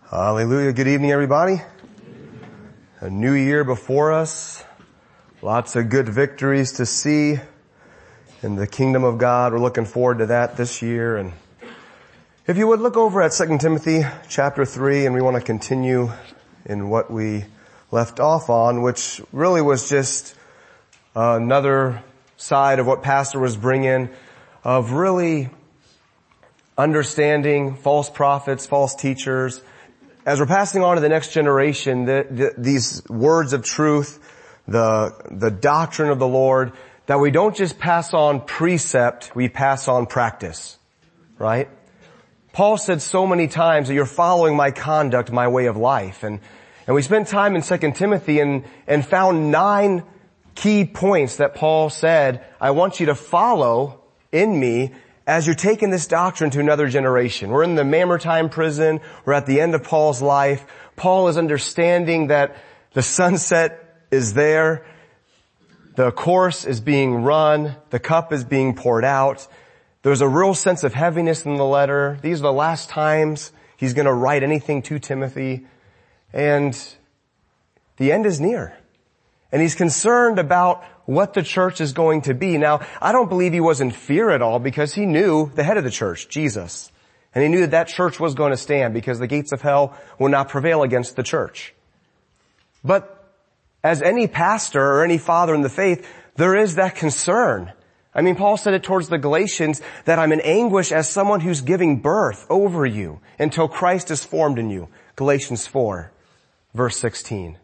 Hallelujah. Good evening, everybody. A new year before us. Lots of good victories to see in the kingdom of God. We're looking forward to that this year. And if you would look over at 2 Timothy chapter 3, and we want to continue in what we left off on, which really was just another side of what Pastor was bringing, of really understanding false prophets, false teachers. As we're passing on to the next generation, these words of truth, the doctrine of the Lord, that we don't just pass on precept, we pass on practice. Right? Paul said so many times that you're following my conduct, my way of life. And we spent time in 2 Timothy and found 9 key points that Paul said, I want you to follow in me as you're taking this doctrine to another generation. We're in the Mamertine prison. We're at the end of Paul's life. Paul is understanding that the sunset is there. The course is being run. The cup is being poured out. There's a real sense of heaviness in the letter. These are the last times he's going to write anything to Timothy. And the end is near. And he's concerned about what the church is going to be. Now, I don't believe he was in fear at all, because he knew the head of the church, Jesus. And he knew that church was going to stand, because the gates of hell will not prevail against the church. But as any pastor or any father in the faith, there is that concern. I mean, Paul said it towards the Galatians, that I'm in anguish as someone who's giving birth over you until Christ is formed in you. Galatians 4, verse 16.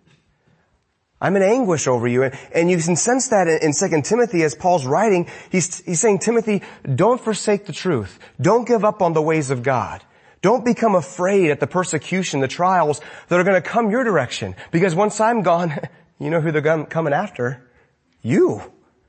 I'm in anguish over you. And you can sense that in 2 Timothy as Paul's writing. He's saying, Timothy, don't forsake the truth. Don't give up on the ways of God. Don't become afraid at the persecution, the trials that are going to come your direction. Because once I'm gone, you know who they're coming after? You.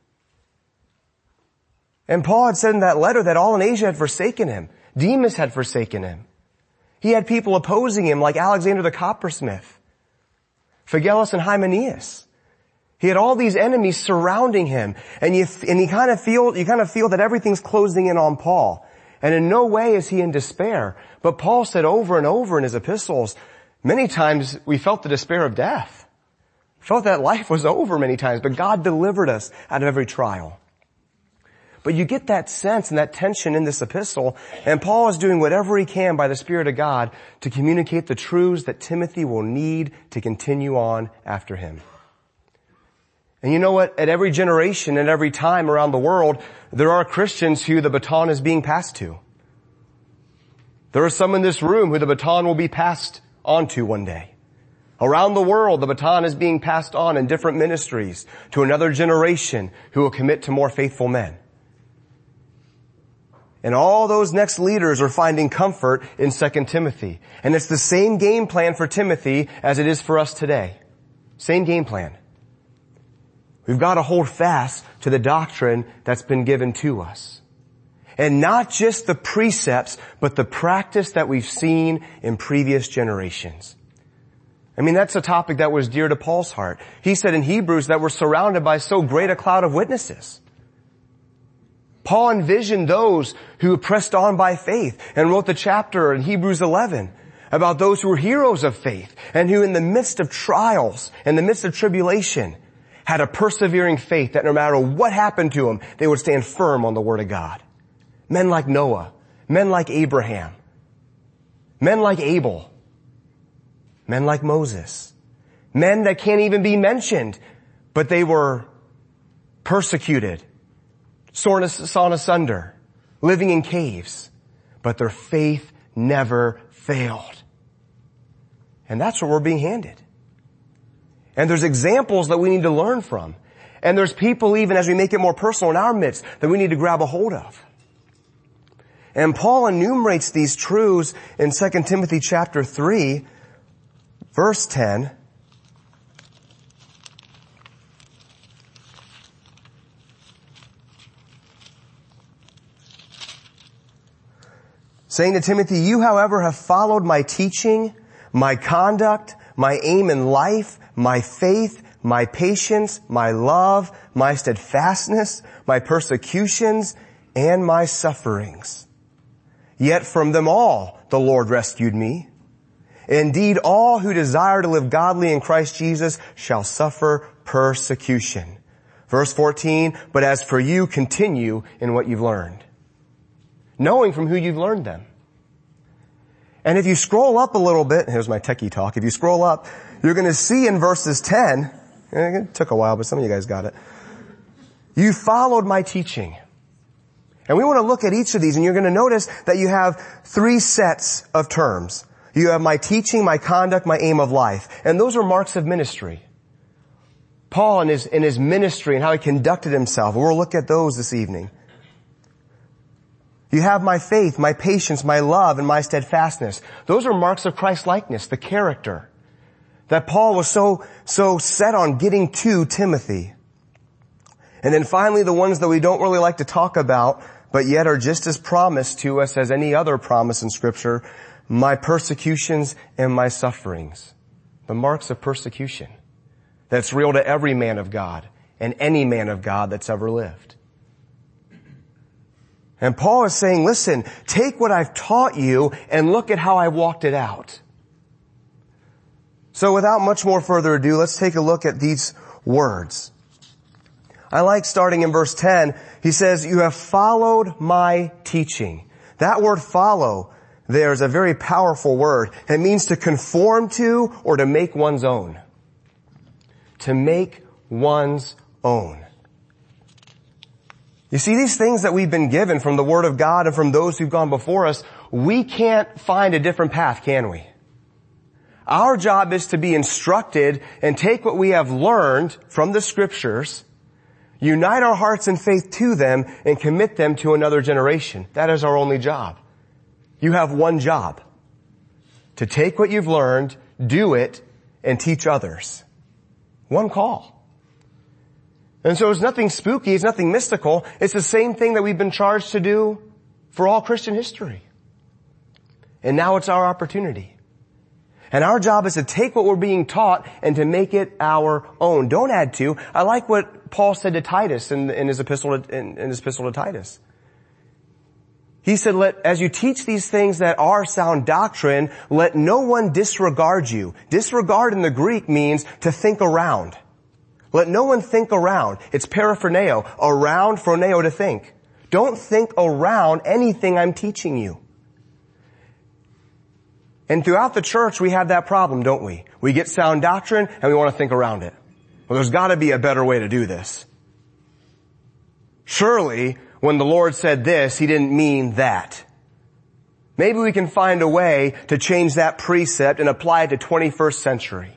And Paul had said in that letter that all in Asia had forsaken him. Demas had forsaken him. He had people opposing him like Alexander the coppersmith, Phygellus and Hymenaeus. He had all these enemies surrounding him, and you kind of feel that everything's closing in on Paul. And in no way is he in despair. But Paul said over and over in his epistles, many times we felt the despair of death. Felt that life was over many times, but God delivered us out of every trial. But you get that sense and that tension in this epistle, and Paul is doing whatever he can by the Spirit of God to communicate the truths that Timothy will need to continue on after him. And you know what? At every generation and every time around the world, there are Christians who the baton is being passed to. There are some in this room who the baton will be passed on to one day. Around the world, the baton is being passed on in different ministries to another generation who will commit to more faithful men. And all those next leaders are finding comfort in 2 Timothy. And it's the same game plan for Timothy as it is for us today. Same game plan. We've got to hold fast to the doctrine that's been given to us. And not just the precepts, but the practice that we've seen in previous generations. I mean, that's a topic that was dear to Paul's heart. He said in Hebrews that we're surrounded by so great a cloud of witnesses. Paul envisioned those who pressed on by faith and wrote the chapter in Hebrews 11 about those who were heroes of faith and who in the midst of trials, in the midst of tribulation, had a persevering faith that no matter what happened to them, they would stand firm on the Word of God. Men like Noah, men like Abraham, men like Abel, men like Moses, men that can't even be mentioned, but they were persecuted, sawn asunder, living in caves, but their faith never failed. And that's what we're being handed. And there's examples that we need to learn from. And there's people, even as we make it more personal in our midst, that we need to grab a hold of. And Paul enumerates these truths in 2 Timothy chapter 3, verse 10. Saying to Timothy, you, however, have followed my teaching, my conduct, my aim in life, my faith, my patience, my love, my steadfastness, my persecutions, and my sufferings. Yet from them all the Lord rescued me. Indeed, all who desire to live godly in Christ Jesus shall suffer persecution. Verse 14, but as for you, continue in what you've learned. Knowing from who you've learned them. And if you scroll up a little bit, here's my techie talk. If you scroll up, you're going to see in verses 10, it took a while, but some of you guys got it. You followed my teaching. And we want to look at each of these, and you're going to notice that you have 3 sets of terms. You have my teaching, my conduct, my aim of life. And those are marks of ministry. Paul in his ministry and how he conducted himself. We'll look at those this evening. You have my faith, my patience, my love, and my steadfastness. Those are marks of Christ-likeness, the character that Paul was so set on getting to Timothy. And then finally, the ones that we don't really like to talk about, but yet are just as promised to us as any other promise in Scripture, my persecutions and my sufferings. The marks of persecution. That's real to every man of God and any man of God that's ever lived. And Paul is saying, listen, take what I've taught you and look at how I walked it out. So without much more further ado, let's take a look at these words. I like starting in verse 10. He says, you have followed my teaching. That word follow there is a very powerful word. It means to conform to or to make one's own. To make one's own. You see, these things that we've been given from the Word of God and from those who've gone before us, we can't find a different path, can we? Our job is to be instructed and take what we have learned from the Scriptures, unite our hearts in faith to them, and commit them to another generation. That is our only job. You have one job. To take what you've learned, do it, and teach others. One call. And so it's nothing spooky, it's nothing mystical. It's the same thing that we've been charged to do for all Christian history. And now it's our opportunity. And our job is to take what we're being taught and to make it our own. Don't add to. I like what Paul said to Titus in his epistle to Titus. He said, as you teach these things that are sound doctrine, let no one disregard you. Disregard in the Greek means to think around. Let no one think around. It's paraphroneo. Around, phroneo, to think. Don't think around anything I'm teaching you. And throughout the church, we have that problem, don't we? We get sound doctrine and we want to think around it. Well, there's got to be a better way to do this. Surely, when the Lord said this, He didn't mean that. Maybe we can find a way to change that precept and apply it to 21st century.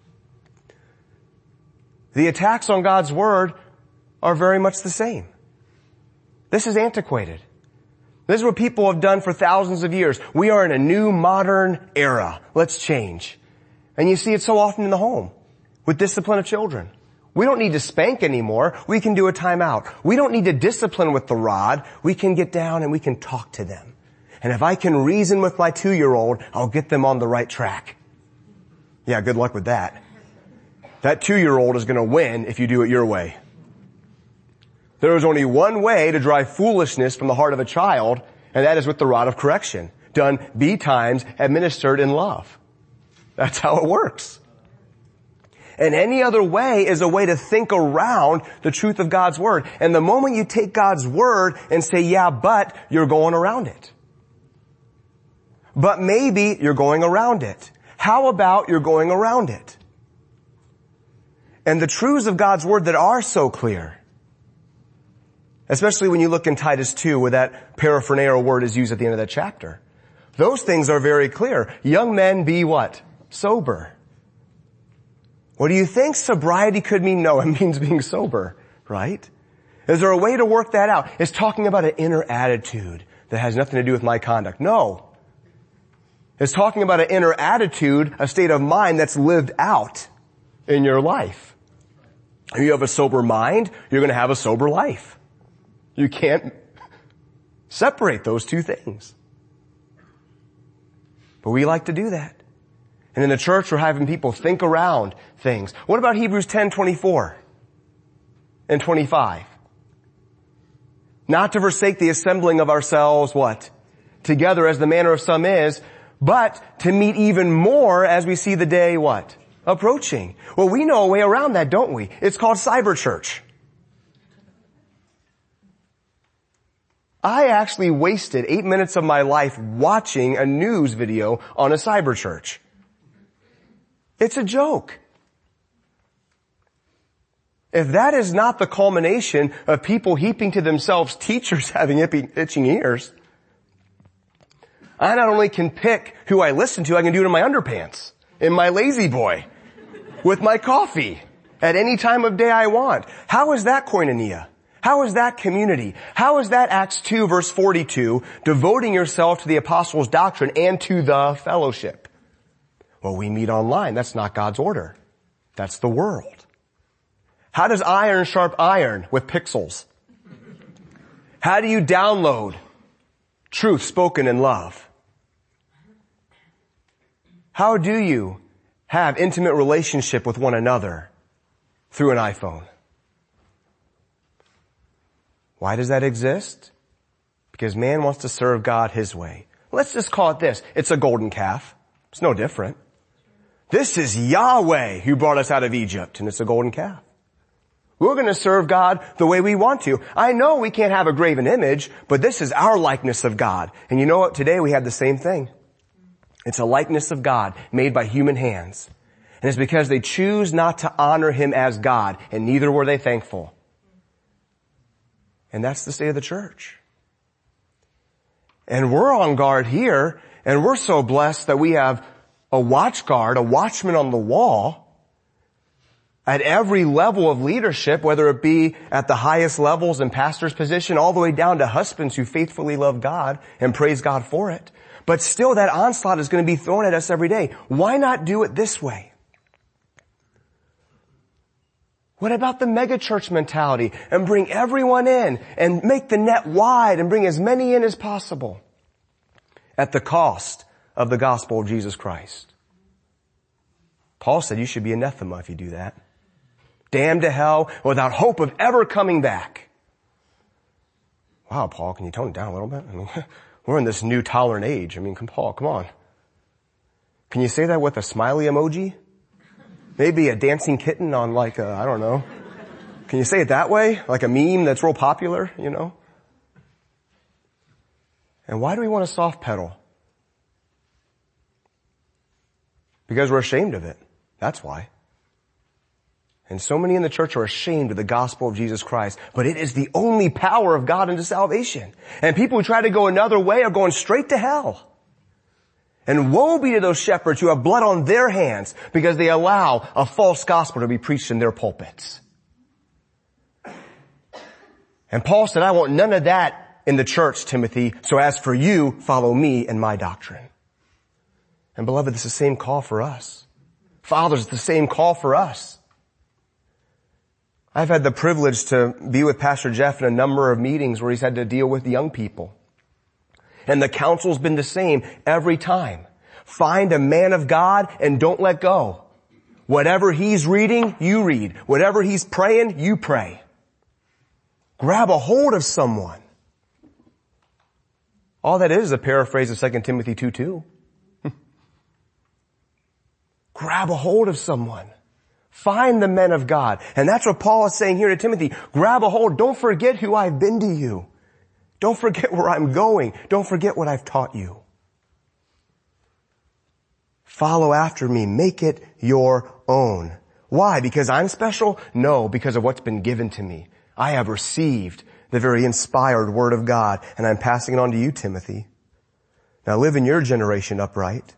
The attacks on God's Word are very much the same. This is antiquated. This is what people have done for thousands of years. We are in a new modern era. Let's change. And you see it so often in the home with discipline of children. We don't need to spank anymore. We can do a timeout. We don't need to discipline with the rod. We can get down and we can talk to them. And if I can reason with my 2-year-old, I'll get them on the right track. Yeah, good luck with that. That 2-year-old is going to win if you do it your way. There is only one way to drive foolishness from the heart of a child, and that is with the rod of correction, done B times, administered in love. That's how it works. And any other way is a way to think around the truth of God's Word. And the moment you take God's Word and say, yeah, but, you're going around it. But maybe you're going around it. How about you're going around it? And the truths of God's Word that are so clear, especially when you look in Titus 2 where that paraphroneo word is used at the end of that chapter, those things are very clear. Young men, be what? Sober. What do you think sobriety could mean? No, it means being sober, right? Is there a way to work that out? It's talking about an inner attitude that has nothing to do with my conduct. No. It's talking about an inner attitude, a state of mind that's lived out in your life. If you have a sober mind, you're going to have a sober life. You can't separate those two things. But we like to do that. And in the church, we're having people think around things. What about Hebrews 10:24 and 25? Not to forsake the assembling of ourselves, what? Together as the manner of some is, but to meet even more as we see the day what? Approaching. Well, we know a way around that, don't we? It's called cyber church. I actually wasted 8 minutes of my life watching a news video on a cyber church. It's a joke. If that is not the culmination of people heaping to themselves teachers having itching ears, I not only can pick who I listen to, I can do it in my underpants, in my lazy boy, with my coffee, at any time of day I want. How is that koinonia? How is that community? How is that Acts 2 verse 42, devoting yourself to the apostles' doctrine and to the fellowship? Well, we meet online. That's not God's order. That's the world. How does iron sharp iron with pixels? How do you download truth spoken in love? How do you have intimate relationship with one another through an iPhone? Why does that exist? Because man wants to serve God his way. Let's just call it this. It's a golden calf. It's no different. This is Yahweh who brought us out of Egypt, and it's a golden calf. We're going to serve God the way we want to. I know we can't have a graven image, but this is our likeness of God. And you know what? Today we have the same thing. It's a likeness of God made by human hands. And it's because they choose not to honor him as God, and neither were they thankful. And that's the state of the church. And we're on guard here, and we're so blessed that we have a watch guard, a watchman on the wall at every level of leadership, whether it be at the highest levels in pastor's position, all the way down to husbands who faithfully love God and praise God for it. But still that onslaught is going to be thrown at us every day. Why not do it this way? What about the megachurch mentality and bring everyone in and make the net wide and bring as many in as possible at the cost of the gospel of Jesus Christ? Paul said you should be anathema if you do that. Damned to hell without hope of ever coming back. Wow, Paul, can you tone it down a little bit? I mean, we're in this new tolerant age. I mean, Paul, come on. Can you say that with a smiley emoji? Maybe a dancing kitten on like a, I don't know. Can you say it that way? Like a meme that's real popular, you know? And why do we want to soft pedal? Because we're ashamed of it. That's why. And so many in the church are ashamed of the gospel of Jesus Christ, but it is the only power of God unto salvation. And people who try to go another way are going straight to hell. And woe be to those shepherds who have blood on their hands because they allow a false gospel to be preached in their pulpits. And Paul said, I want none of that in the church, Timothy. So as for you, follow me and my doctrine. And beloved, it's the same call for us. Fathers, it's the same call for us. I've had the privilege to be with Pastor Jeff in a number of meetings where he's had to deal with young people. And the counsel's been the same every time. Find a man of God and don't let go. Whatever he's reading, you read. Whatever he's praying, you pray. Grab a hold of someone. All that is a paraphrase of 2 Timothy 2:2. Grab a hold of someone. Find the men of God. And that's what Paul is saying here to Timothy. Grab a hold. Don't forget who I've been to you. Don't forget where I'm going. Don't forget what I've taught you. Follow after me. Make it your own. Why? Because I'm special? No, because of what's been given to me. I have received the very inspired word of God, and I'm passing it on to you, Timothy. Now live in your generation upright.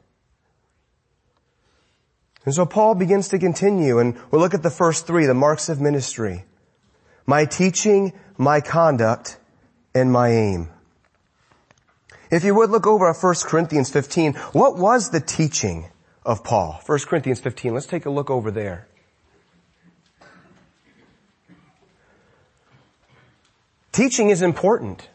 And so Paul begins to continue, and we'll look at the first three, the marks of ministry. My teaching, my conduct, and my aim. If you would look over at 1 Corinthians 15, what was the teaching of Paul? 1 Corinthians 15, let's take a look over there. Teaching is important.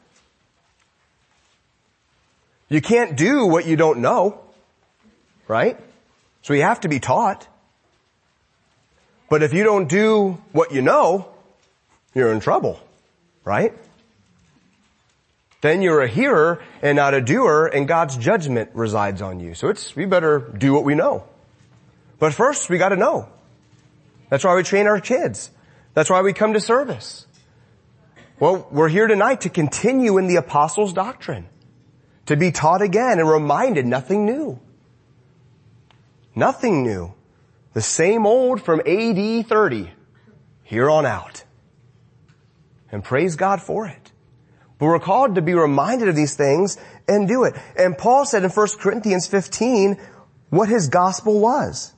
You can't do what you don't know, right? So you have to be taught. But if you don't do what you know, you're in trouble, right? Then you're a hearer and not a doer, and God's judgment resides on you. So we better do what we know. But first, we gotta know. That's why we train our kids. That's why we come to service. Well, we're here tonight to continue in the apostles' doctrine. To be taught again and reminded nothing new. Nothing new. The same old from AD 30 here on out. And praise God for it. But we're called to be reminded of these things and do it. And Paul said in 1 Corinthians 15 what his gospel was.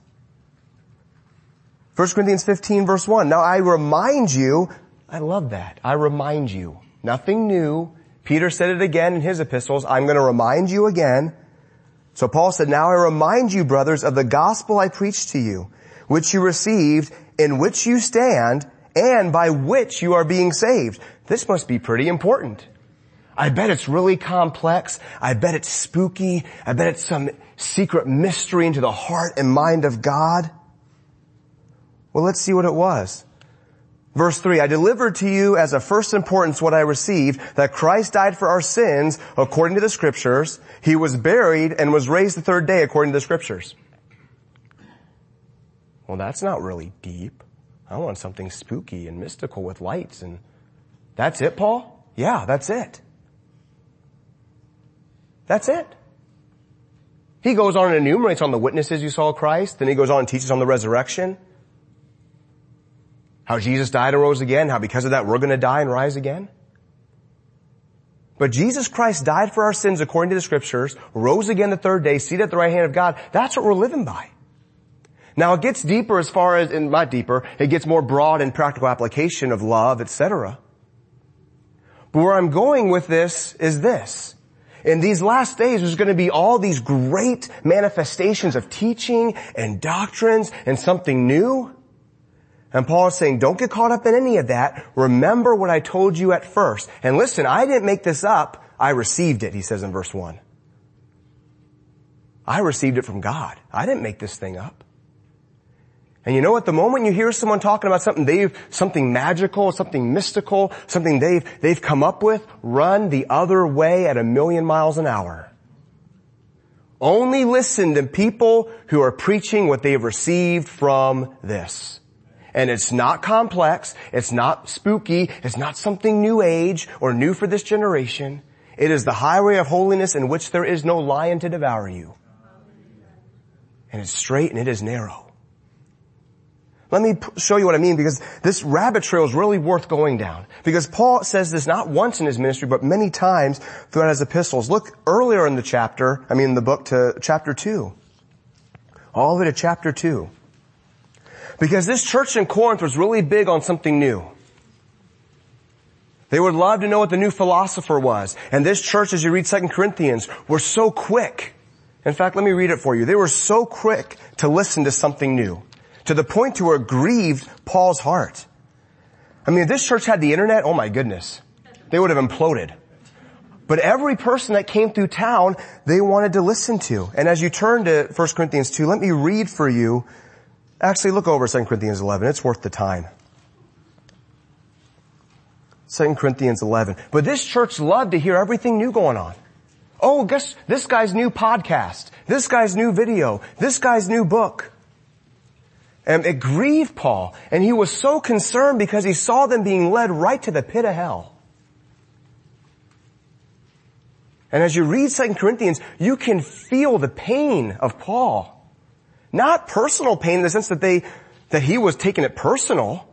1 Corinthians 15 verse 1. Now I remind you, I love that. I remind you. Nothing new. Peter said it again in his epistles. I'm going to remind you again. So Paul said, now I remind you, brothers, of the gospel I preached to you, which you received, in which you stand, and by which you are being saved. This must be pretty important. I bet it's really complex. I bet it's spooky. I bet it's some secret mystery into the heart and mind of God. Well, let's see what it was. Verse 3, I delivered to you as of first importance what I received, that Christ died for our sins according to the Scriptures. He was buried and was raised the third day according to the Scriptures. Well, that's not really deep. I want something spooky and mystical with lights. And that's it, Paul? Yeah, that's it. That's it. He goes on and enumerates on the witnesses you saw Christ. Then he goes on and teaches on the resurrection. How Jesus died and rose again. How because of that we're going to die and rise again. But Jesus Christ died for our sins according to the Scriptures, rose again the third day, seated at the right hand of God. That's what we're living by. Now it gets deeper as far as, and not deeper, it gets more broad in practical application of love, etc. But where I'm going with this is this. In these last days, there's going to be all these great manifestations of teaching and doctrines and something new. And Paul is saying, don't get caught up in any of that. Remember what I told you at first. And listen, I didn't make this up. I received it, he says in verse 1. I received it from God. I didn't make this thing up. And you know what? The moment you hear someone talking about something magical, something mystical, something they've come up with, run the other way at 1,000,000 miles an hour. Only listen to people who are preaching what they have received from this. And it's not complex, it's not spooky, it's not something new age or new for this generation. It is the highway of holiness in which there is no lion to devour you. And it's straight and it is narrow. Let me show you what I mean, because this rabbit trail is really worth going down. Because Paul says this not once in his ministry, but many times throughout his epistles. Look earlier in the book to chapter 2. All the way to chapter 2. Because this church in Corinth was really big on something new. They would love to know what the new philosopher was. And this church, as you read 2 Corinthians, were so quick. In fact, let me read it for you. They were so quick to listen to something new. To the point to where it grieved Paul's heart. I mean, if this church had the internet, oh my goodness, they would have imploded. But every person that came through town, they wanted to listen to. And as you turn to 1 Corinthians 2, let me read for you. Actually, look over 2 Corinthians 11. It's worth the time. 2 Corinthians 11. But this church loved to hear everything new going on. Oh, guess this guy's new podcast. This guy's new video. This guy's new book. And it grieved Paul. And he was so concerned because he saw them being led right to the pit of hell. And as you read 2 Corinthians, you can feel the pain of Paul. Not personal pain in the sense that he was taking it personal.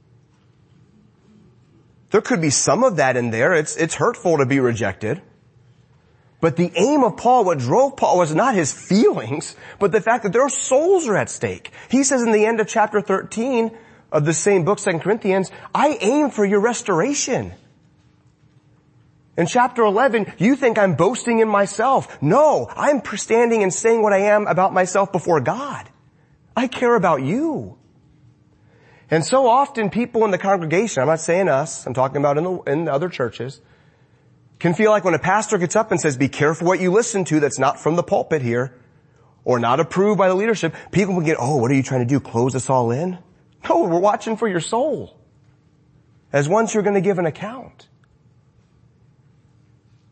There could be some of that in there. It's hurtful to be rejected. But the aim of Paul, what drove Paul was not his feelings, but the fact that their souls are at stake. He says in the end of chapter 13 of the same book, 2 Corinthians, I aim for your restoration. In chapter 11, you think I'm boasting in myself. No, I'm standing and saying what I am about myself before God. I care about you. And so often people in the congregation, I'm not saying us, I'm talking about in the other churches, can feel like when a pastor gets up and says, be careful what you listen to that's not from the pulpit here, or not approved by the leadership, people can get, oh, what are you trying to do, close us all in? No, we're watching for your soul. As once you're going to give an account.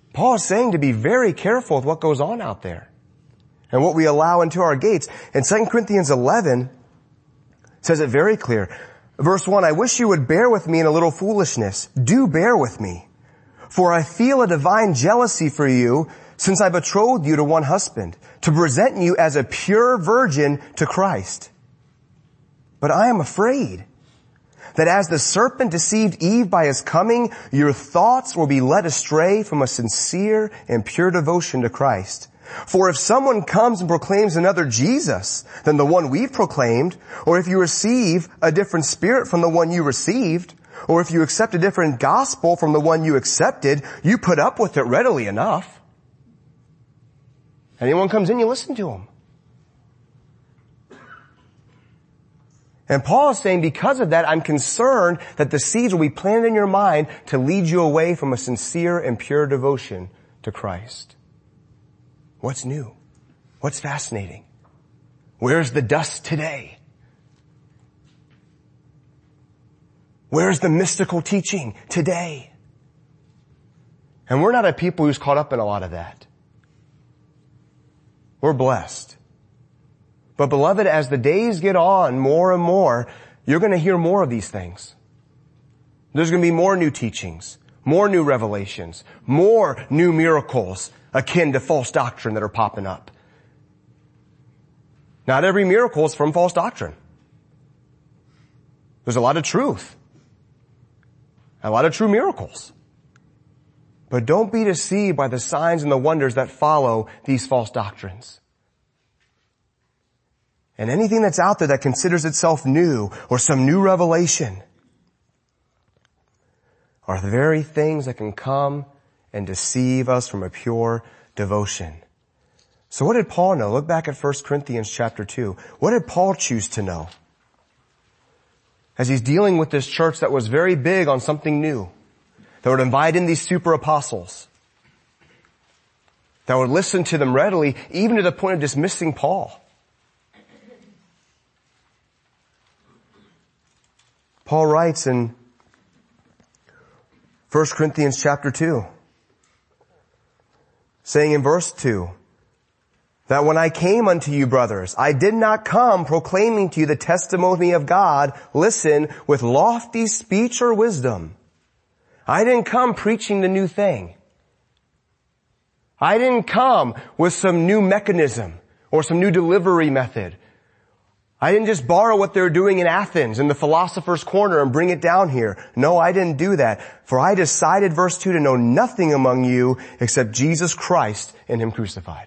Paul is saying to be very careful with what goes on out there and what we allow into our gates. And 2 Corinthians 11 says it very clear. Verse 1, I wish you would bear with me in a little foolishness. Do bear with me. For I feel a divine jealousy for you, since I betrothed you to one husband, to present you as a pure virgin to Christ. But I am afraid that as the serpent deceived Eve by his coming, your thoughts will be led astray from a sincere and pure devotion to Christ. For if someone comes and proclaims another Jesus than the one we've proclaimed, or if you receive a different spirit from the one you received, or if you accept a different gospel from the one you accepted, you put up with it readily enough. Anyone comes in, you listen to him. And Paul is saying because of that, I'm concerned that the seeds will be planted in your mind to lead you away from a sincere and pure devotion to Christ. What's new? What's fascinating? Where's the dust today? Where's the mystical teaching today? And we're not a people who's caught up in a lot of that. We're blessed. But beloved, as the days get on more and more, you're going to hear more of these things. There's going to be more new teachings, more new revelations, more new miracles akin to false doctrine that are popping up. Not every miracle is from false doctrine. There's a lot of truth. A lot of true miracles. But don't be deceived by the signs and the wonders that follow these false doctrines. And anything that's out there that considers itself new or some new revelation are the very things that can come and deceive us from a pure devotion. So what did Paul know? Look back at 1 Corinthians chapter 2. What did Paul choose to know? As he's dealing with this church that was very big on something new, that would invite in these super apostles, that would listen to them readily, even to the point of dismissing Paul. Paul writes in 1 Corinthians chapter 2, saying in verse 2, that when I came unto you, brothers, I did not come proclaiming to you the testimony of God, listen, with lofty speech or wisdom. I didn't come preaching the new thing. I didn't come with some new mechanism or some new delivery method. I didn't just borrow what they were doing in Athens in the philosopher's corner and bring it down here. No, I didn't do that. For I decided, verse 2, to know nothing among you except Jesus Christ and Him crucified.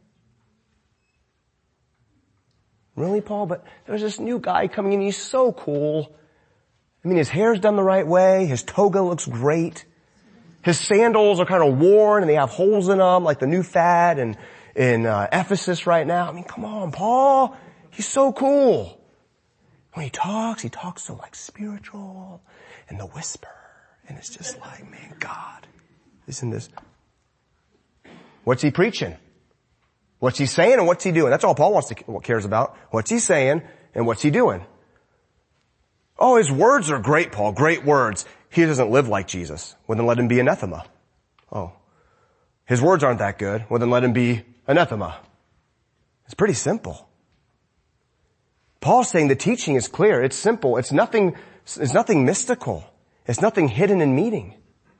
Really, Paul? But there's this new guy coming in. He's so cool. I mean, his hair's done the right way. His toga looks great. His sandals are kind of worn and they have holes in them like the new fad in Ephesus right now. I mean, come on, Paul. He's so cool. When he talks so like spiritual and the whisper. And it's just like, man, God, isn't this? What's he preaching? What's he saying and what's he doing? That's all Paul cares about. What's he saying and what's he doing? Oh, his words are great, Paul. Great words. He doesn't live like Jesus. Well, then let him be anathema. Oh. His words aren't that good. Well, then let him be anathema. It's pretty simple. Paul's saying the teaching is clear. It's simple. It's nothing mystical. It's nothing hidden in meaning.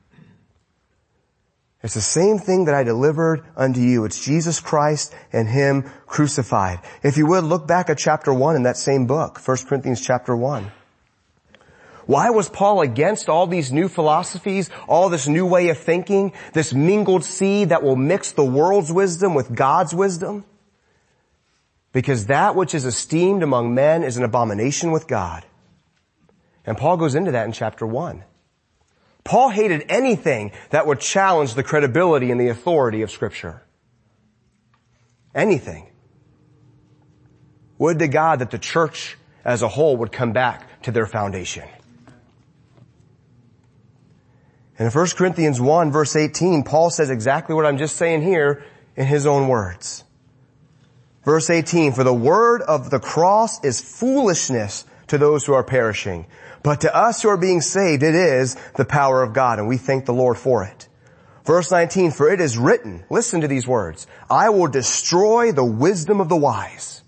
It's the same thing that I delivered unto you. It's Jesus Christ and Him crucified. If you would, look back at chapter 1 in that same book, 1 Corinthians chapter 1. Why was Paul against all these new philosophies, all this new way of thinking, this mingled seed that will mix the world's wisdom with God's wisdom? Because that which is esteemed among men is an abomination with God. And Paul goes into that in chapter 1. Paul hated anything that would challenge the credibility and the authority of Scripture. Anything. Would to God that the church as a whole would come back to their foundation. And in 1 Corinthians 1 verse 18, Paul says exactly what I'm just saying here in his own words. Verse 18, for the word of the cross is foolishness to those who are perishing. But to us who are being saved, it is the power of God, and we thank the Lord for it. Verse 19, for it is written, listen to these words, I will destroy the wisdom of the wise.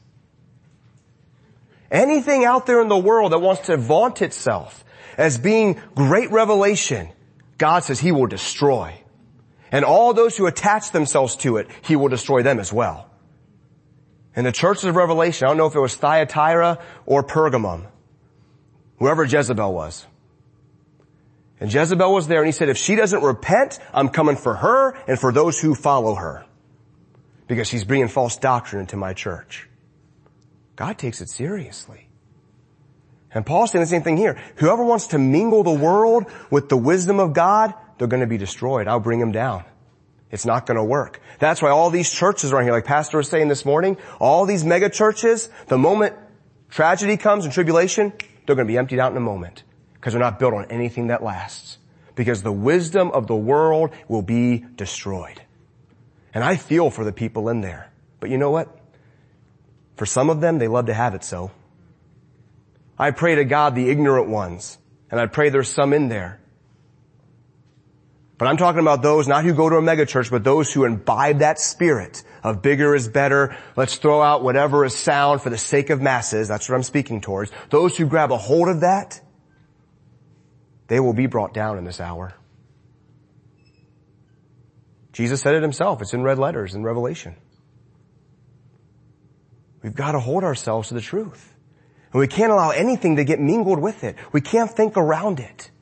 Anything out there in the world that wants to vaunt itself as being great revelation, God says He will destroy. And all those who attach themselves to it, He will destroy them as well. In the churches of Revelation, I don't know if it was Thyatira or Pergamum, whoever Jezebel was. And Jezebel was there and He said, if she doesn't repent, I'm coming for her and for those who follow her. Because she's bringing false doctrine into my church. God takes it seriously. And Paul's saying the same thing here. Whoever wants to mingle the world with the wisdom of God, they're going to be destroyed. I'll bring them down. It's not going to work. That's why all these churches around here, like Pastor was saying this morning, all these mega churches, the moment tragedy comes and tribulation, they're going to be emptied out in a moment. Because they're not built on anything that lasts. Because the wisdom of the world will be destroyed. And I feel for the people in there. But you know what? For some of them, they love to have it so. I pray to God the ignorant ones. And I pray there's some in there. But I'm talking about those not who go to a mega church, but those who imbibe that spirit of bigger is better. Let's throw out whatever is sound for the sake of masses. That's what I'm speaking towards. Those who grab a hold of that, they will be brought down in this hour. Jesus said it Himself. It's in red letters in Revelation. We've got to hold ourselves to the truth. And we can't allow anything to get mingled with it. We can't think around it.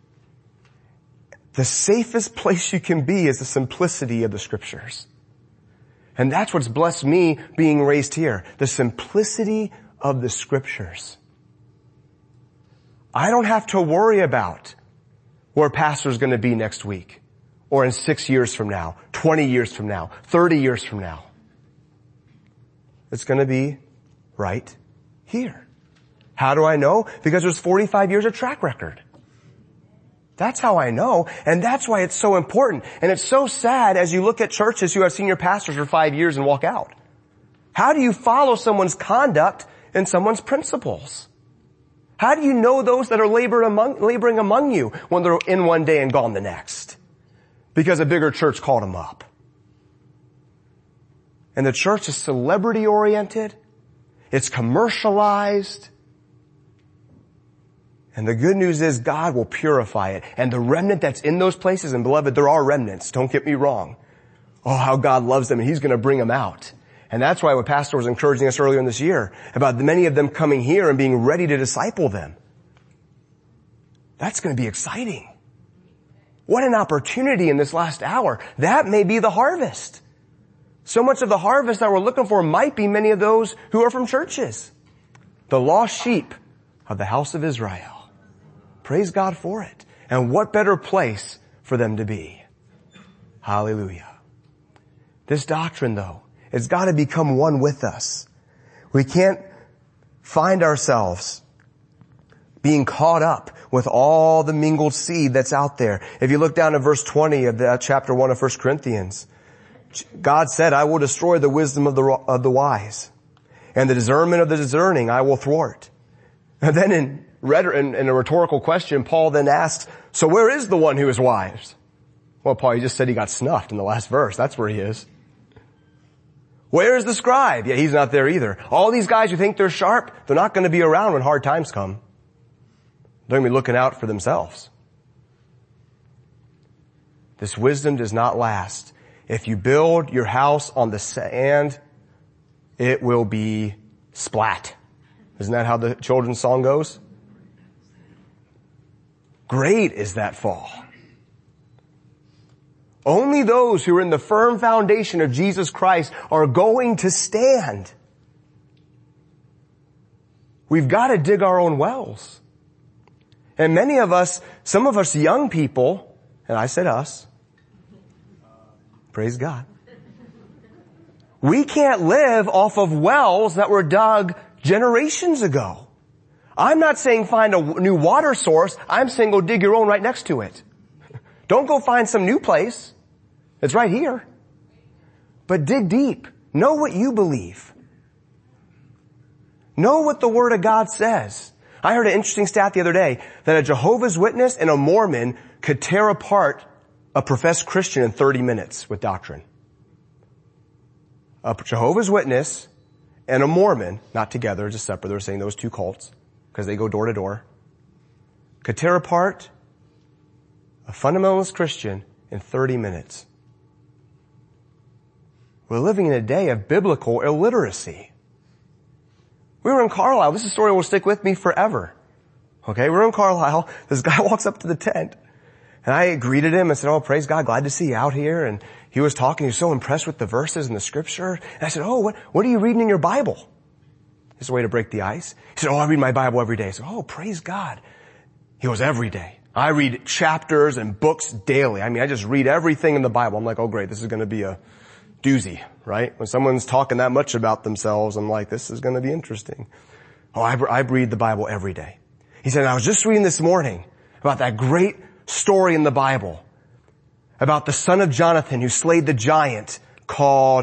The safest place you can be is the simplicity of the Scriptures. And that's what's blessed me being raised here. The simplicity of the Scriptures. I don't have to worry about where pastor's going to be next week, or in 6 years from now, 20 years from now, 30 years from now. It's going to be right here. How do I know? Because there's 45 years of track record. That's how I know, and that's why it's so important. And it's so sad as you look at churches who have senior pastors for 5 years and walk out. How do you follow someone's conduct and someone's principles? How do you know those that are laboring among you when they're in one day and gone the next? Because a bigger church called them up. And the church is celebrity oriented. It's commercialized. And the good news is God will purify it. And the remnant that's in those places, and beloved, there are remnants, don't get me wrong. Oh, how God loves them and He's going to bring them out. And that's why what Pastor was encouraging us earlier in this year about many of them coming here and being ready to disciple them. That's going to be exciting. What an opportunity in this last hour. That may be the harvest. So much of the harvest that we're looking for might be many of those who are from churches. The lost sheep of the house of Israel. Praise God for it. And what better place for them to be. Hallelujah. This doctrine, though, it's got to become one with us. We can't find ourselves being caught up with all the mingled seed that's out there. If you look down at verse 20 of that chapter 1 of 1 Corinthians, God said, I will destroy the wisdom of the wise, and the discernment of the discerning I will thwart. And then in a rhetorical question, Paul then asks, so where is the one who is wise? Well, Paul, you just said he got snuffed in the last verse. That's where he is. Where is the scribe? Yeah, he's not there either. All these guys who think they're sharp, they're not going to be around when hard times come. They're going to be looking out for themselves. This wisdom does not last. If you build your house on the sand, it will be splat. Isn't that how the children's song goes? Great is that fall. Only those who are in the firm foundation of Jesus Christ are going to stand. We've got to dig our own wells. And many of us, some of us young people, and I said us, praise God. We can't live off of wells that were dug generations ago. I'm not saying find a new water source. I'm saying go dig your own right next to it. Don't go find some new place. It's right here. But dig deep. Know what you believe. Know what the Word of God says. I heard an interesting stat the other day that a Jehovah's Witness and a Mormon could tear apart a professed Christian in 30 minutes with doctrine. A Jehovah's Witness and a Mormon, not together, just separate. They're saying those two cults because they go door to door, could tear apart a fundamentalist Christian in 30 minutes. We're living in a day of biblical illiteracy. We were in Carlisle. This story will stick with me forever. Okay, we're in Carlisle. This guy walks up to the tent. And I greeted him and said, oh, praise God, glad to see you out here. And he was talking. He was so impressed with the verses and the scripture. And I said, oh, what are you reading in your Bible? This is a way to break the ice. He said, oh, I read my Bible every day. I said, oh, praise God. He goes, every day. I read chapters and books daily. I mean, I just read everything in the Bible. I'm like, oh, great, this is going to be a doozy, right? When someone's talking that much about themselves, I'm like, this is going to be interesting. Oh, I read the Bible every day. He said, I was just reading this morning about that great story in the Bible about the son of Jonathan who slayed the giant called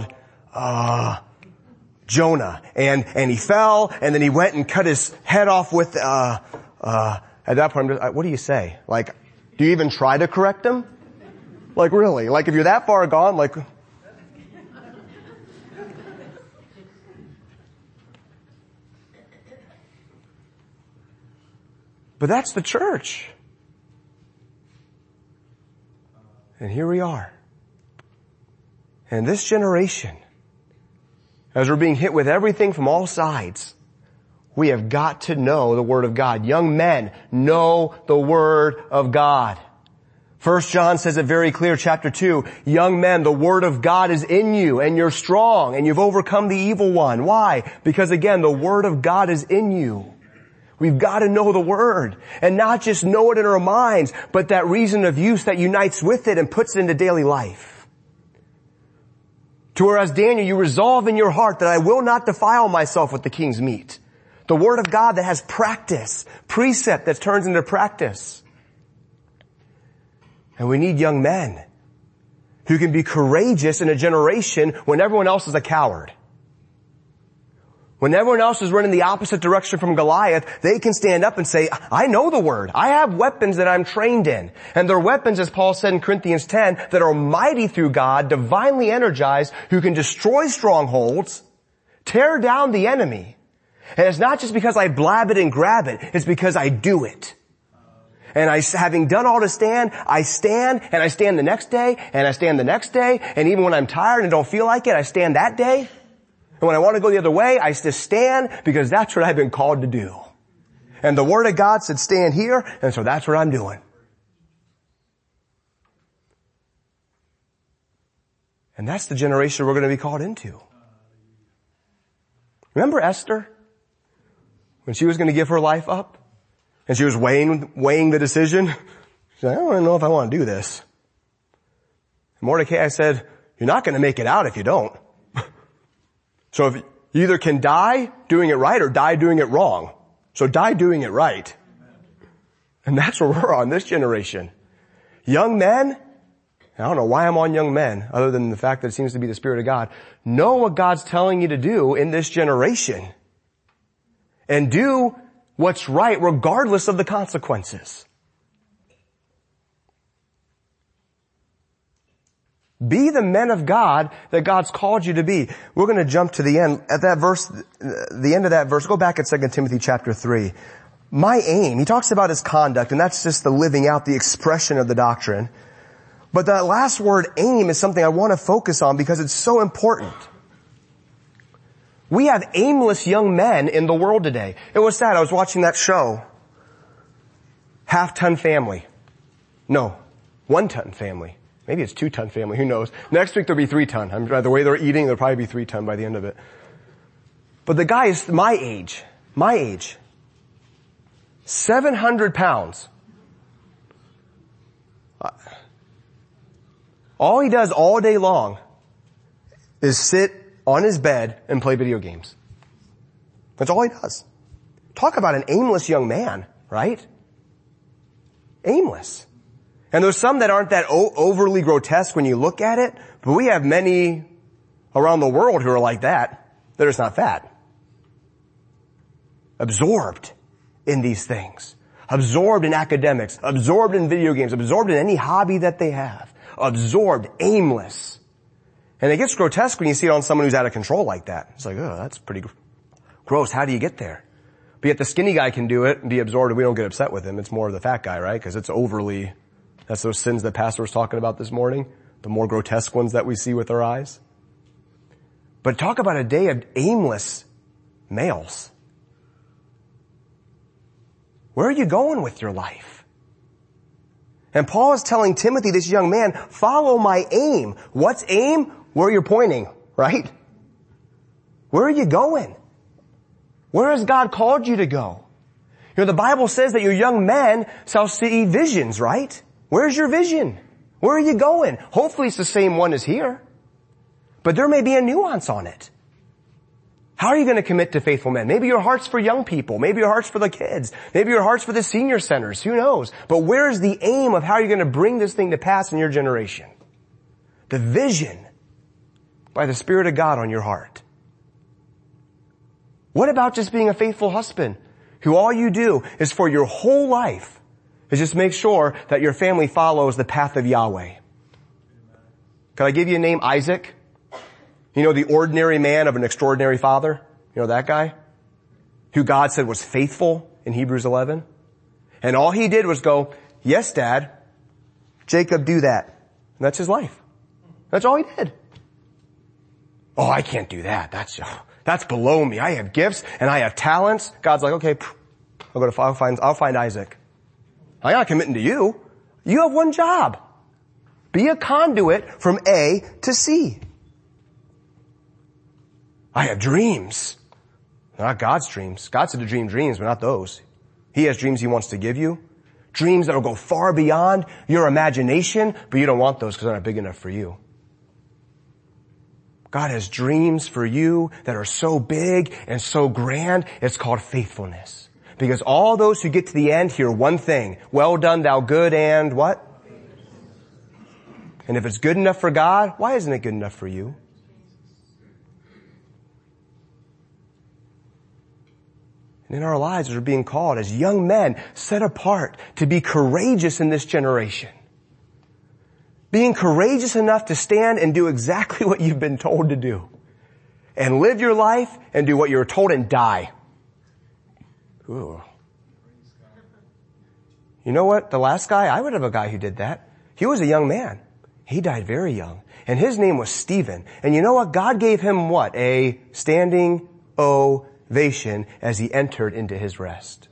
Jonah, and he fell, and then he went and cut his head off with at that point, what do you say? Like, do you even try to correct him? Like, really? Like, if you're that far gone, like, but that's the church. And here we are. And this generation, as we're being hit with everything from all sides, we have got to know the Word of God. Young men, know the Word of God. 1 John says it very clear, chapter 2, young men, the Word of God is in you, and you're strong, and you've overcome the evil one. Why? Because again, the Word of God is in you. We've got to know the Word, and not just know it in our minds, but that reason of use that unites with it and puts it into daily life. To whereas Daniel, you resolve in your heart that I will not defile myself with the king's meat. The Word of God that has practice, precept that turns into practice. And we need young men who can be courageous in a generation when everyone else is a coward. When everyone else is running the opposite direction from Goliath, they can stand up and say, I know the Word. I have weapons that I'm trained in. And they're weapons, as Paul said in Corinthians 10, that are mighty through God, divinely energized, who can destroy strongholds, tear down the enemy. And it's not just because I blab it and grab it. It's because I do it. And having done all to stand, I stand, and I stand the next day, and I stand the next day, and even when I'm tired and don't feel like it, I stand that day. And when I want to go the other way, I just stand because that's what I've been called to do. And the Word of God said stand here, and so that's what I'm doing. And that's the generation we're going to be called into. Remember Esther? When she was going to give her life up? And she was weighing the decision? She said, I don't know if I want to do this. And Mordecai said, you're not going to make it out if you don't. So if you either can die doing it right or die doing it wrong. So die doing it right. And that's where we're on this generation. Young men, I don't know why I'm on young men, other than the fact that it seems to be the Spirit of God. Know what God's telling you to do in this generation. And do what's right regardless of the consequences. Be the men of God that God's called you to be. We're going to jump to the end. At that verse, the end of that verse, go back at 2 Timothy chapter 3. My aim, he talks about his conduct, and that's just the living out, the expression of the doctrine. But that last word, aim, is something I want to focus on because it's so important. We have aimless young men in the world today. It was sad. I was watching that show. Half-ton family. No, 1-ton family. Maybe it's 2-ton family. Who knows? Next week there'll be 3-ton. The way they're eating, there'll probably be 3-ton by the end of it. But the guy is my age. 700 pounds. All he does all day long is sit on his bed and play video games. That's all he does. Talk about an aimless young man, right? Aimless. And there's some that aren't that overly grotesque when you look at it, but we have many around the world who are like that. They're just not fat. Absorbed in these things. Absorbed in academics. Absorbed in video games. Absorbed in any hobby that they have. absorbed, aimless. And it gets grotesque when you see it on someone who's out of control like that. It's like, oh, that's pretty gross. How do you get there? But yet the skinny guy can do it and be absorbed, and we don't get upset with him. It's more of the fat guy, right? Because it's overly, that's those sins that Pastor was talking about this morning, the more grotesque ones that we see with our eyes. But talk about a day of aimless males. Where are you going with your life? And Paul is telling Timothy, this young man, follow my aim. What's aim? Where you're pointing, right? Where are you going? Where has God called you to go? You know, the Bible says that your young men shall see visions, right? Where's your vision? Where are you going? Hopefully it's the same one as here. But there may be a nuance on it. How are you going to commit to faithful men? Maybe your heart's for young people. Maybe your heart's for the kids. Maybe your heart's for the senior centers. Who knows? But where's the aim of how you're going to bring this thing to pass in your generation? The vision by the Spirit of God on your heart. What about just being a faithful husband who all you do is for your whole life is just make sure that your family follows the path of Yahweh? Can I give you a name? Isaac? You know, the ordinary man of an extraordinary father? You know that guy? Who God said was faithful in Hebrews 11? And all he did was go, yes, Dad, Jacob, do that. And that's his life. That's all he did. Oh, I can't do that. That's below me. I have gifts and I have talents. God's like, okay, I'll find Isaac. I'm not committing to you. You have one job. Be a conduit from A to C. I have dreams. They're not God's dreams. God said to dream dreams, but not those. He has dreams he wants to give you. Dreams that will go far beyond your imagination, but you don't want those because they're not big enough for you. God has dreams for you that are so big and so grand, it's called faithfulness. Because all those who get to the end hear one thing, well done, thou good and what? And if it's good enough for God, why isn't it good enough for you? And in our lives, we're being called as young men, set apart to be courageous in this generation. Being courageous enough to stand and do exactly what you've been told to do. And live your life and do what you were told and die. Ooh. You know what? The last guy, I would have a guy who did that. He was a young man. He died very young. And his name was Stephen. And you know what? God gave him what? A standing ovation as he entered into his rest.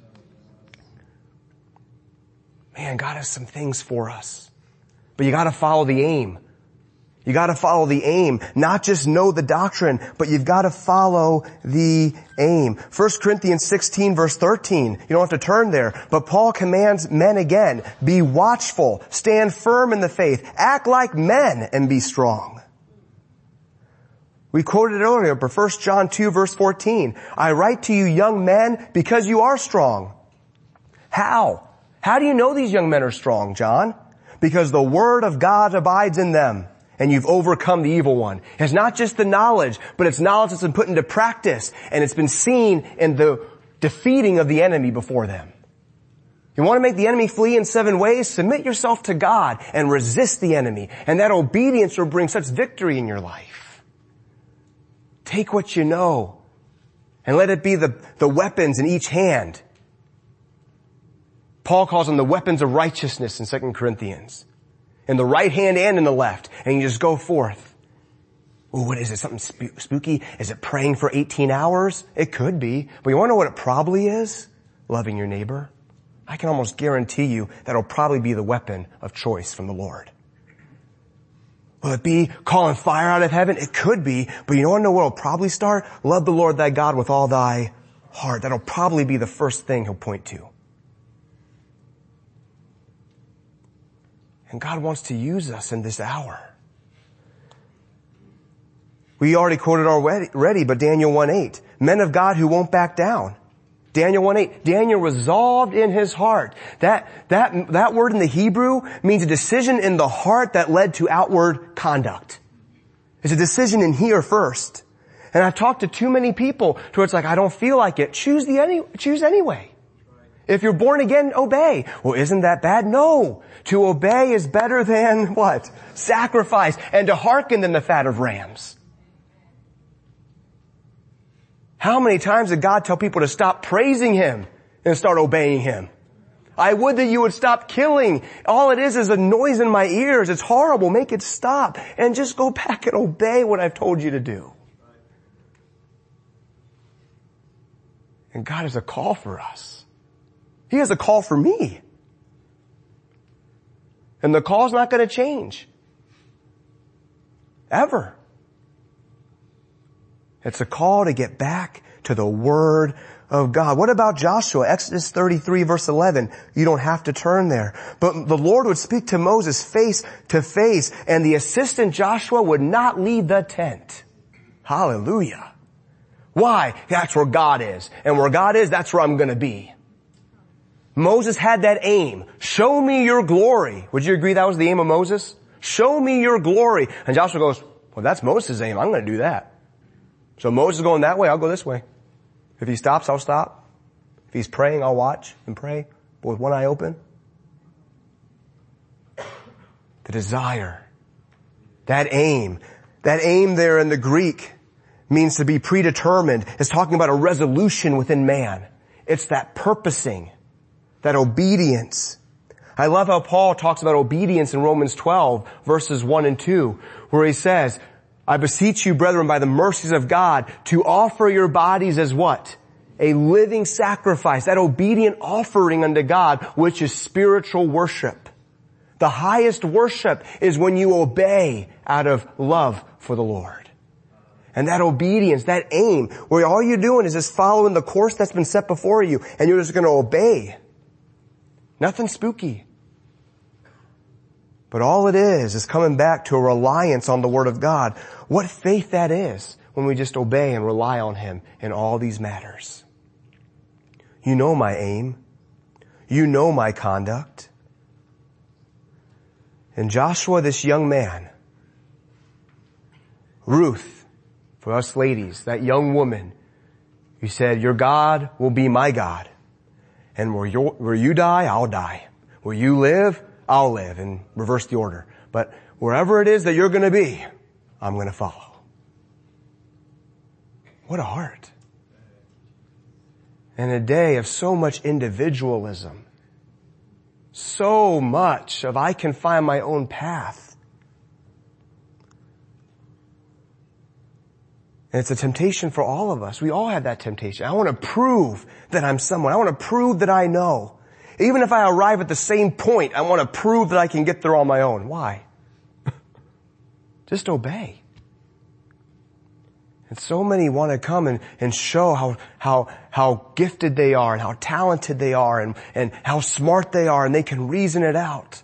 Man, God has some things for us. But you gotta follow the aim. You gotta follow the aim. Not just know the doctrine, but you've gotta follow the aim. 1 Corinthians 16 verse 13. You don't have to turn there. But Paul commands men again, be watchful, stand firm in the faith, act like men, and be strong. We quoted it earlier, but 1 John 2 verse 14. I write to you young men because you are strong. How? How do you know these young men are strong, John? Because the word of God abides in them, and you've overcome the evil one. It's not just the knowledge, but it's knowledge that's been put into practice, and it's been seen in the defeating of the enemy before them. You want to make the enemy flee in 7 ways? Submit yourself to God and resist the enemy, and that obedience will bring such victory in your life. Take what you know, and let it be the weapons in each hand. Paul calls them the weapons of righteousness in 2 Corinthians. In the right hand and in the left. And you just go forth. Ooh, what is it? Something spooky? Is it praying for 18 hours? It could be. But you want to know what it probably is? Loving your neighbor. I can almost guarantee you that'll probably be the weapon of choice from the Lord. Will it be calling fire out of heaven? It could be. But you want to know where it'll probably start? Love the Lord thy God with all thy heart. That'll probably be the first thing he'll point to. And God wants to use us in this hour. We already quoted already, but Daniel 1:8. Men of God who won't back down. Daniel 1:8. Daniel resolved in his heart. That word in the Hebrew means a decision in the heart that led to outward conduct. It's a decision in here first. And I've talked to too many people to where it's like, I don't feel like it. Choose anyway. If you're born again, obey. Well, isn't that bad? No. To obey is better than what? Sacrifice. And to hearken than the fat of rams. How many times did God tell people to stop praising Him and start obeying Him? I would that you would stop killing. All it is a noise in my ears. It's horrible. Make it stop. And just go back and obey what I've told you to do. And God has a call for us. He has a call for me. And the call's not going to change. Ever. It's a call to get back to the Word of God. What about Joshua? Exodus 33 verse 11. You don't have to turn there. But the Lord would speak to Moses face to face, and the assistant Joshua would not leave the tent. Hallelujah. Why? That's where God is. And where God is, that's where I'm going to be. Moses had that aim. Show me your glory. Would you agree that was the aim of Moses? Show me your glory. And Joshua goes, well, that's Moses' aim. I'm going to do that. So Moses is going that way. I'll go this way. If he stops, I'll stop. If he's praying, I'll watch and pray, but with one eye open. The desire. That aim there in the Greek means to be predetermined. It's talking about a resolution within man. It's that purposing. That obedience. I love how Paul talks about obedience in Romans 12 verses 1 and 2, where he says, I beseech you, brethren, by the mercies of God, to offer your bodies as what? A living sacrifice, that obedient offering unto God, which is spiritual worship. The highest worship is when you obey out of love for the Lord. And that obedience, that aim, where all you're doing is just following the course that's been set before you, and you're just going to obey. Nothing spooky. But all it is coming back to a reliance on the Word of God. What faith that is when we just obey and rely on Him in all these matters. You know my aim. You know my conduct. And Joshua, this young man, Ruth, for us ladies, that young woman, who said, your God will be my God. And where you die, I'll die. Where you live, I'll live, and reverse the order. But wherever it is that you're going to be, I'm going to follow. What a heart. In a day of so much individualism, so much of I can find my own path. And it's a temptation for all of us. We all have that temptation. I want to prove that I'm someone. I want to prove that I know. Even if I arrive at the same point, I want to prove that I can get there on my own. Why? Just obey. And so many want to come and show how gifted they are and how talented they are and how smart they are, and they can reason it out.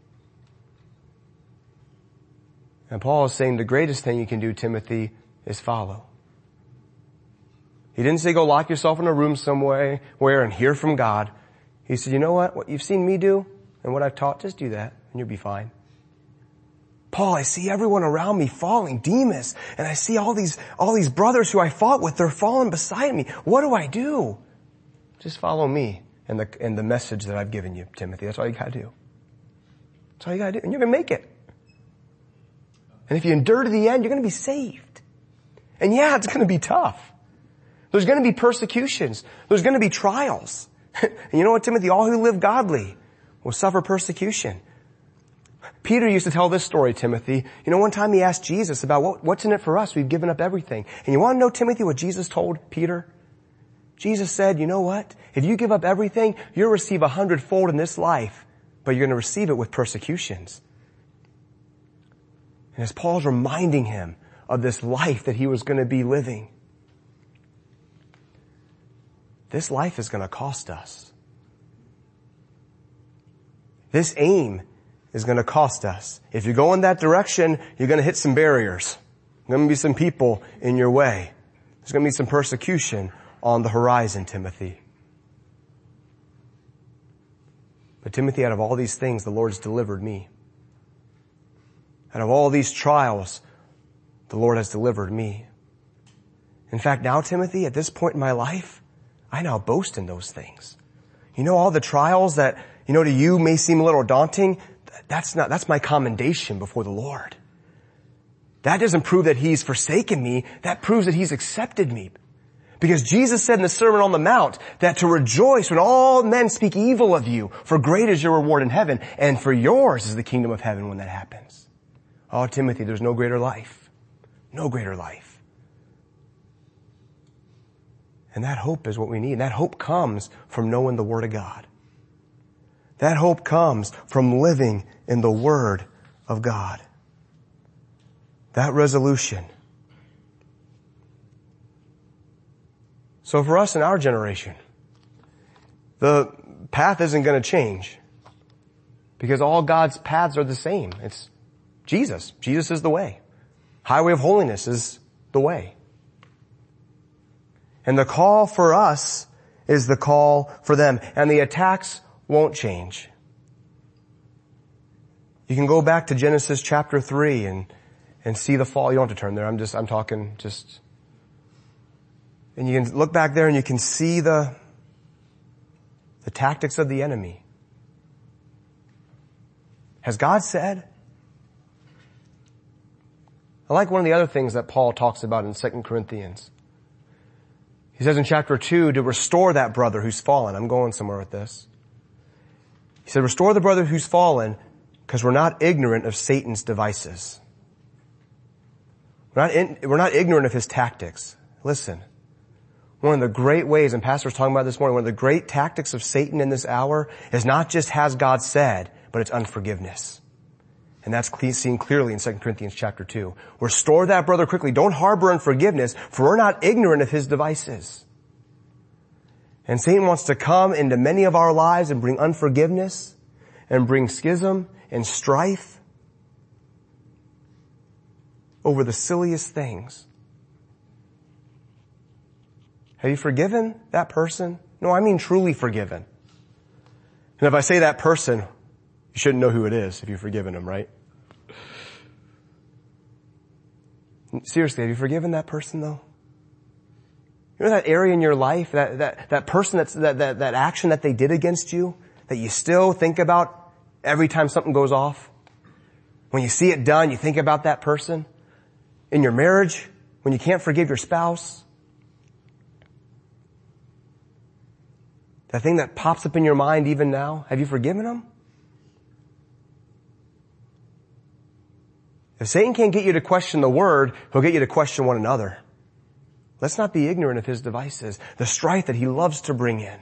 And Paul is saying the greatest thing you can do, Timothy, is follow. He didn't say go lock yourself in a room somewhere and hear from God. He said, you know what you've seen me do and what I've taught, just do that and you'll be fine. Paul, I see everyone around me falling, Demas, and I see all these brothers who I fought with, they're falling beside me. What do I do? Just follow me and the message that I've given you, Timothy. That's all you gotta do. That's all you gotta do. And you're gonna make it. And if you endure to the end, you're gonna be saved. And yeah, it's gonna be tough. There's gonna be persecutions. There's gonna be trials. And you know what, Timothy? All who live godly will suffer persecution. Peter used to tell this story, Timothy. You know, one time he asked Jesus about what's in it for us. We've given up everything. And you want to know, Timothy, what Jesus told Peter? Jesus said, you know what? If you give up everything, you'll receive 100-fold in this life, but you're going to receive it with persecutions. And as Paul's reminding him of this life that he was going to be living, this life is going to cost us. This aim is going to cost us. If you go in that direction, you're going to hit some barriers. There's going to be some people in your way. There's going to be some persecution on the horizon, Timothy. But Timothy, out of all these things, the Lord's delivered me. Out of all these trials, the Lord has delivered me. In fact, now, Timothy, at this point in my life, I now boast in those things. You know, all the trials that, to you may seem a little daunting, that's my commendation before the Lord. That doesn't prove that He's forsaken me. That proves that He's accepted me. Because Jesus said in the Sermon on the Mount that to rejoice when all men speak evil of you, for great is your reward in heaven, and for yours is the kingdom of heaven when that happens. Oh, Timothy, there's no greater life. No greater life. And that hope is what we need. And that hope comes from knowing the Word of God. That hope comes from living in the Word of God. That resolution. So for us in our generation, the path isn't going to change because all God's paths are the same. It's Jesus. Jesus is the way. Highway of holiness is the way. And the call for us is the call for them. And the attacks won't change. You can go back to Genesis chapter 3 and see the fall. You don't have to turn there. I'm talking just... And you can look back there and you can see the tactics of the enemy. Has God said? I like one of the other things that Paul talks about in 2 Corinthians. He says in chapter 2 to restore that brother who's fallen. I'm going somewhere with this. He said, restore the brother who's fallen because we're not ignorant of Satan's devices. We're not ignorant of his tactics. Listen. One of the great ways, and Pastor was talking about this morning, one of the great tactics of Satan in this hour is not just has God said, but it's unforgiveness. And that's seen clearly in 2 Corinthians chapter 2. Restore that brother quickly. Don't harbor unforgiveness, for we're not ignorant of his devices. And Satan wants to come into many of our lives and bring unforgiveness and bring schism and strife over the silliest things. Have you forgiven that person? No, I mean truly forgiven. And if I say that person, you shouldn't know who it is if you've forgiven them, right? Seriously, have you forgiven that person though? You know that area in your life, that person that action that they did against you, that you still think about every time something goes off? When you see it done, you think about that person? In your marriage, when you can't forgive your spouse? That thing that pops up in your mind even now, have you forgiven them? If Satan can't get you to question the Word, he'll get you to question one another. Let's not be ignorant of his devices, the strife that he loves to bring in.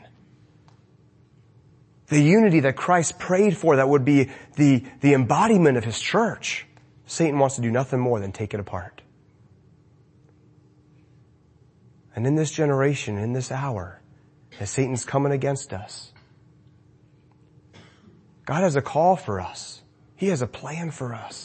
The unity that Christ prayed for that would be the embodiment of his church. Satan wants to do nothing more than take it apart. And in this generation, in this hour, as Satan's coming against us, God has a call for us. He has a plan for us.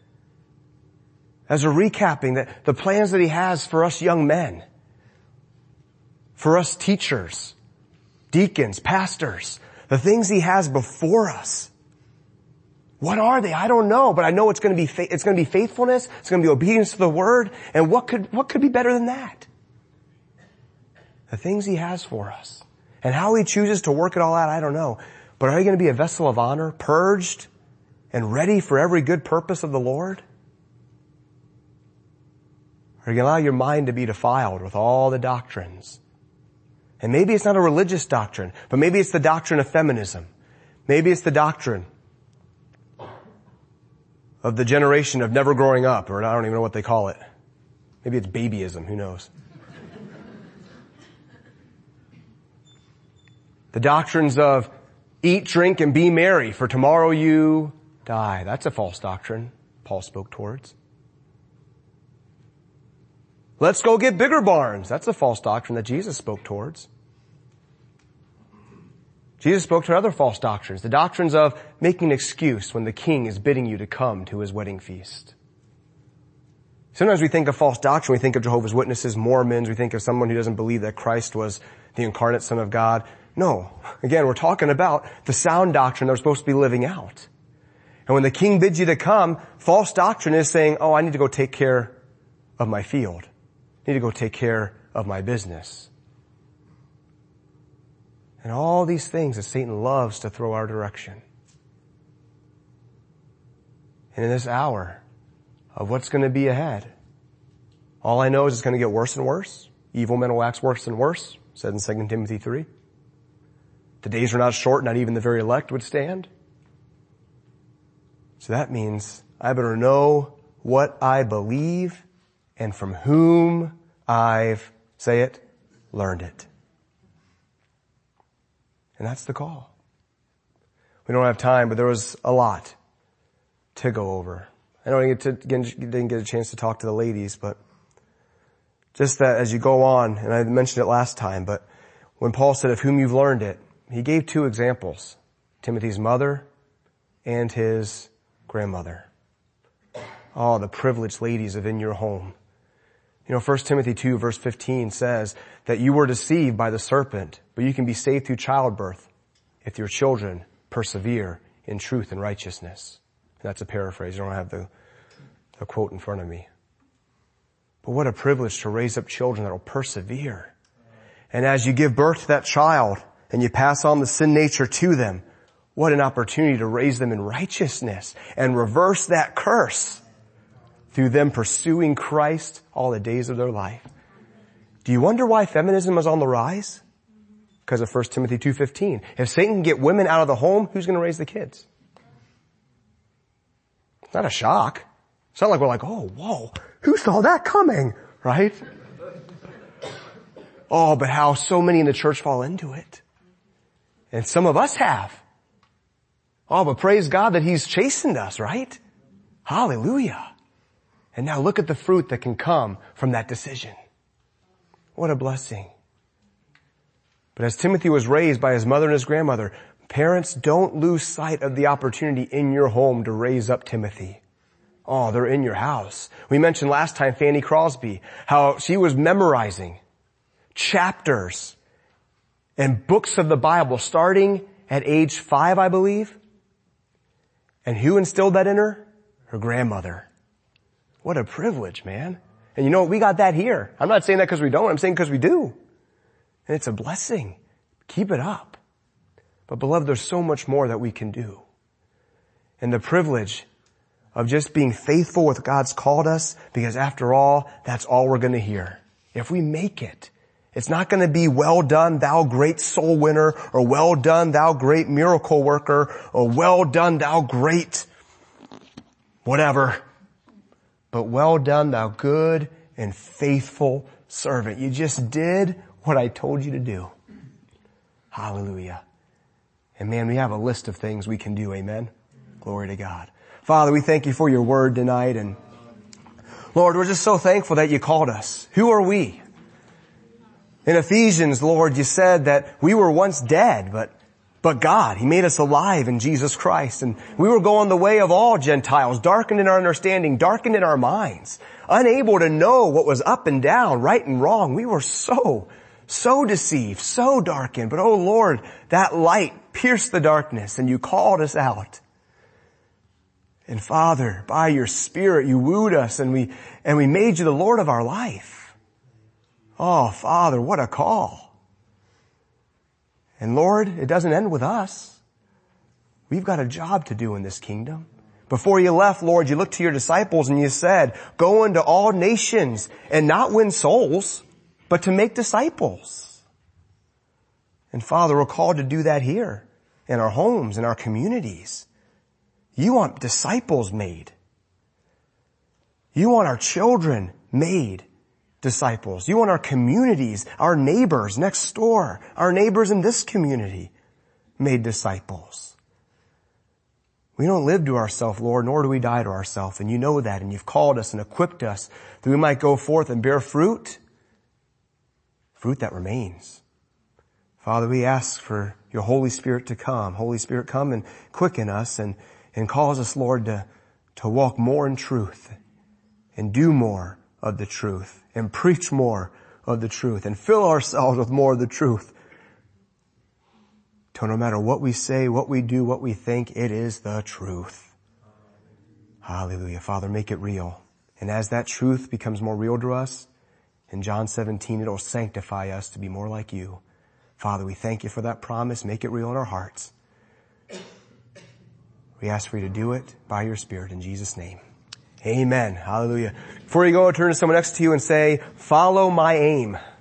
As a recapping, the plans that he has for us young men, for us teachers, deacons, pastors, the things he has before us. What are they? I don't know, but I know it's going to be faithfulness. It's going to be obedience to the Word. And what could be better than that? The things he has for us. And how he chooses to work it all out, I don't know. But are you going to be a vessel of honor, purged and ready for every good purpose of the Lord? Or are you going to allow your mind to be defiled with all the doctrines? And maybe it's not a religious doctrine, but maybe it's the doctrine of feminism. Maybe it's the doctrine of the generation of never growing up, or I don't even know what they call it. Maybe it's babyism, who knows? The doctrines of eat, drink, and be merry, for tomorrow you die. That's a false doctrine Paul spoke towards. Let's go get bigger barns. That's a false doctrine that Jesus spoke towards. Jesus spoke to other false doctrines, the doctrines of making an excuse when the king is bidding you to come to his wedding feast. Sometimes we think of false doctrine, we think of Jehovah's Witnesses, Mormons, we think of someone who doesn't believe that Christ was the incarnate Son of God. No. Again, we're talking about the sound doctrine that we're supposed to be living out. And when the king bids you to come, false doctrine is saying, oh, I need to go take care of my field. I need to go take care of my business. and all these things that Satan loves to throw our direction. And in this hour of what's going to be ahead, all I know is it's going to get worse and worse. Evil men will wax worse and worse, said in 2 Timothy 3. The days are not short, not even the very elect would stand. So that means I better know what I believe and from whom I've, say it, learned it. And that's the call. We don't have time, but there was a lot to go over. I know I didn't get a chance to talk to the ladies, but just that as you go on, and I mentioned it last time, but when Paul said, of whom you've learned it, he gave two examples, Timothy's mother and his grandmother. Oh, the privileged ladies of in your home. 1 Timothy 2 verse 15 says that you were deceived by the serpent, but you can be saved through childbirth if your children persevere in truth and righteousness. And that's a paraphrase. I don't have the quote in front of me. But what a privilege to raise up children that will persevere. And as you give birth to that child and you pass on the sin nature to them, what an opportunity to raise them in righteousness and reverse that curse through them pursuing Christ all the days of their life. Do you wonder why feminism is on the rise? Because of 1 Timothy 2:15. If Satan can get women out of the home, who's going to raise the kids? It's not a shock. It's not like we're like, oh, whoa, who saw that coming? Right? Oh, but how so many in the church fall into it. And some of us have. Oh, but praise God that He's chastened us, right? Hallelujah. And now look at the fruit that can come from that decision. What a blessing. But as Timothy was raised by his mother and his grandmother, parents, don't lose sight of the opportunity in your home to raise up Timothy. Oh, they're in your house. We mentioned last time Fanny Crosby, how she was memorizing chapters and books of the Bible starting at age 5, I believe. And who instilled that in her? Her grandmother. What a privilege, man. And you know what? We got that here. I'm not saying that because we don't. I'm saying because we do. And it's a blessing. Keep it up. But beloved, there's so much more that we can do. And the privilege of just being faithful with God's called us, because after all, that's all we're going to hear. If we make it, it's not going to be well done, thou great soul winner, or well done, thou great miracle worker, or well done, thou great whatever. But well done, thou good and faithful servant. You just did what I told you to do. Hallelujah. And man, we have a list of things we can do. Amen. Glory to God. Father, we thank you for your word tonight. And Lord, we're just so thankful that you called us. Who are we? In Ephesians, Lord, you said that we were once dead, but God, He made us alive in Jesus Christ. And we were going the way of all Gentiles, darkened in our understanding, darkened in our minds, unable to know what was up and down, right and wrong. We were so deceived, so darkened. But oh Lord, that light pierced the darkness and you called us out. And Father, by your Spirit, you wooed us and we made you the Lord of our life. Oh Father, what a call. And Lord, it doesn't end with us. We've got a job to do in this kingdom. Before you left, Lord, you looked to your disciples and you said, go into all nations and not win souls, but to make disciples. And Father, we're called to do that here in our homes, in our communities. You want disciples made. You want our children made disciples. You want our communities, our neighbors next door, our neighbors in this community made disciples. We don't live to ourselves, Lord, nor do we die to ourselves. And you know that, and you've called us and equipped us that we might go forth and bear fruit that remains. Father, we ask for your Holy Spirit to come. Holy Spirit, come and quicken us and cause us, Lord, to walk more in truth and do more of the truth and preach more of the truth and fill ourselves with more of the truth. So no matter what we say, what we do, what we think, it is the truth. Hallelujah. Father, make it real. And as that truth becomes more real to us, in John 17, it'll sanctify us to be more like you. Father, we thank you for that promise. Make it real in our hearts. We ask for you to do it by your Spirit in Jesus' name. Amen. Hallelujah. Before you go, turn to someone next to you and say, follow my aim.